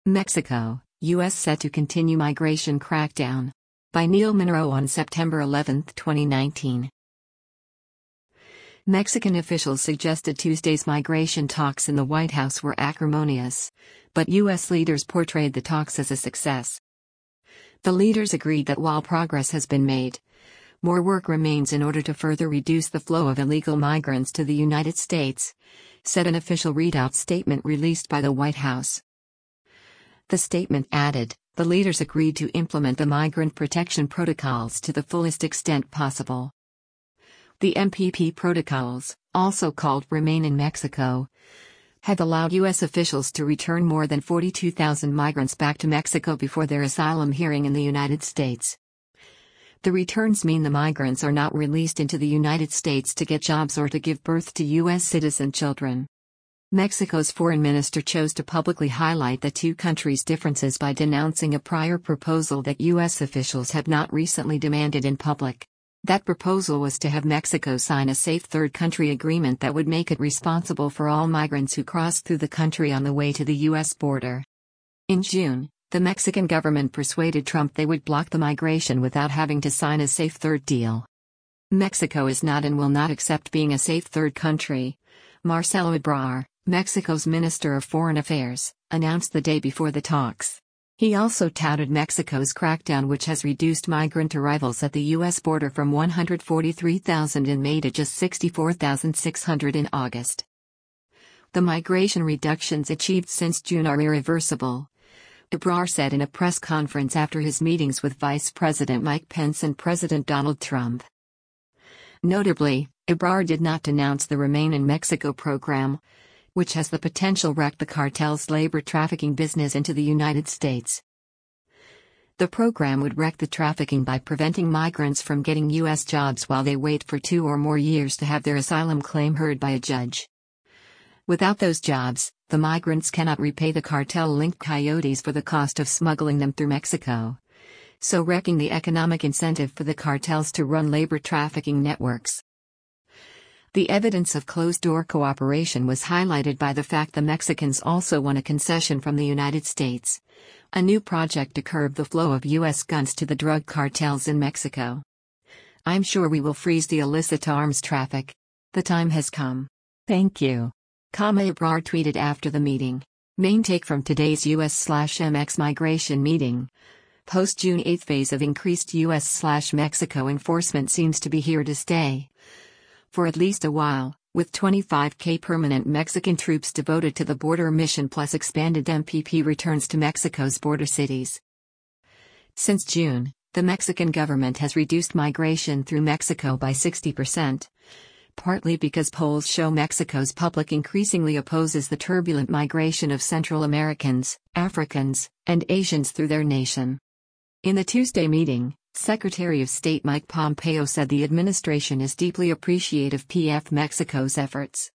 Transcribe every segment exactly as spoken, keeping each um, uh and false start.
Mexico, U S set to continue migration crackdown. By Neil Monroe on September eleventh, twenty nineteen. Mexican officials suggested Tuesday's migration talks in the White House were acrimonious, but U S leaders portrayed the talks as a success. The leaders agreed that while progress has been made, more work remains in order to further reduce the flow of illegal migrants to the United States, said an official readout statement released by the White House. The statement added, the leaders agreed to implement the migrant protection protocols to the fullest extent possible. The M P P protocols, also called Remain in Mexico, have allowed U S officials to return more than forty-two thousand migrants back to Mexico before their asylum hearing in the United States. The returns mean the migrants are not released into the United States to get jobs or to give birth to U S citizen children. Mexico's foreign minister chose to publicly highlight the two countries' differences by denouncing a prior proposal that U S officials had not recently demanded in public. That proposal was to have Mexico sign a safe third country agreement that would make it responsible for all migrants who cross through the country on the way to the U S border. In June, the Mexican government persuaded Trump they would block the migration without having to sign a safe third deal. Mexico is not and will not accept being a safe third country, Marcelo Ebrard, Mexico's Minister of Foreign Affairs, announced the day before the talks. He also touted Mexico's crackdown, which has reduced migrant arrivals at the U S border from one hundred forty-three thousand in May to just sixty-four thousand six hundred in August. The migration reductions achieved since June are irreversible, Ebrard said in a press conference after his meetings with Vice President Mike Pence and President Donald Trump. Notably, Ebrard did not denounce the Remain in Mexico program, which has the potential to wreck the cartel's labor trafficking business into the United States. The program would wreck the trafficking by preventing migrants from getting U S jobs while they wait for two or more years to have their asylum claim heard by a judge. Without those jobs, the migrants cannot repay the cartel-linked coyotes for the cost of smuggling them through Mexico, so wrecking the economic incentive for the cartels to run labor trafficking networks. The evidence of closed-door cooperation was highlighted by the fact the Mexicans also won a concession from the United States, a new project to curb the flow of U S guns to the drug cartels in Mexico. I'm sure we will freeze the illicit arms traffic. The time has come. Thank you. Comma Ebrard tweeted after the meeting. Main take from today's U S/M X migration meeting. Post-June eighth phase of increased U S/Mexico enforcement seems to be here to stay. For at least a while, with twenty-five thousand permanent Mexican troops devoted to the border mission plus expanded M P P returns to Mexico's border cities. Since June, the Mexican government has reduced migration through Mexico by sixty percent, partly because polls show Mexico's public increasingly opposes the turbulent migration of Central Americans, Africans, and Asians through their nation. In the Tuesday meeting, Secretary of State Mike Pompeo said the administration is deeply appreciative of Mexico's efforts.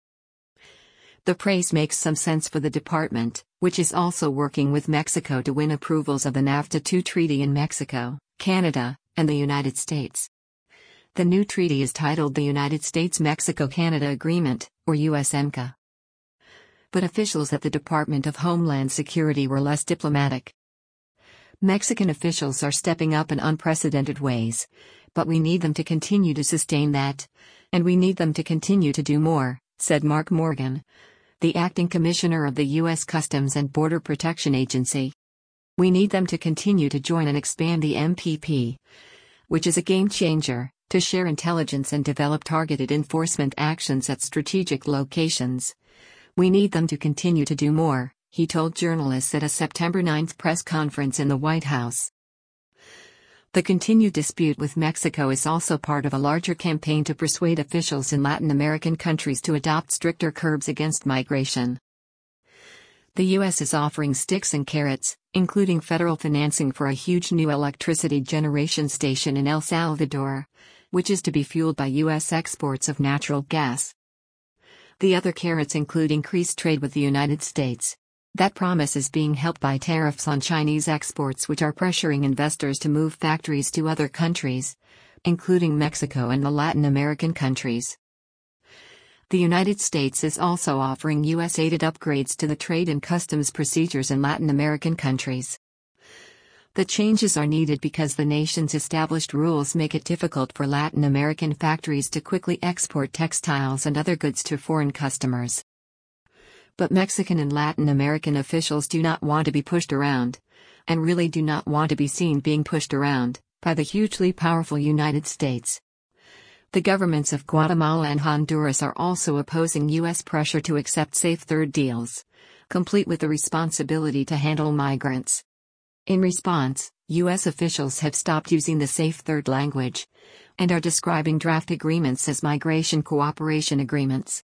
The praise makes some sense for the department, which is also working with Mexico to win approvals of the NAFTA two treaty in Mexico, Canada, and the United States. The new treaty is titled the United States-Mexico-Canada Agreement, or U S M C A. But officials at the Department of Homeland Security were less diplomatic. Mexican officials are stepping up in unprecedented ways, but we need them to continue to sustain that, and we need them to continue to do more, said Mark Morgan, the acting commissioner of the U S Customs and Border Protection Agency. We need them to continue to join and expand the M P P, which is a game changer, to share intelligence and develop targeted enforcement actions at strategic locations. We need them to continue to do more, he told journalists at a September ninth press conference in the White House. The continued dispute with Mexico is also part of a larger campaign to persuade officials in Latin American countries to adopt stricter curbs against migration. The U S is offering sticks and carrots, including federal financing for a huge new electricity generation station in El Salvador, which is to be fueled by U S exports of natural gas. The other carrots include increased trade with the United States. That promise is being helped by tariffs on Chinese exports, which are pressuring investors to move factories to other countries, including Mexico and the Latin American countries. The United States is also offering U S-aided upgrades to the trade and customs procedures in Latin American countries. The changes are needed because the nation's established rules make it difficult for Latin American factories to quickly export textiles and other goods to foreign customers. But Mexican and Latin American officials do not want to be pushed around, and really do not want to be seen being pushed around, by the hugely powerful United States. The governments of Guatemala and Honduras are also opposing U S pressure to accept safe third deals, complete with the responsibility to handle migrants. In response, U S officials have stopped using the safe third language, and are describing draft agreements as migration cooperation agreements.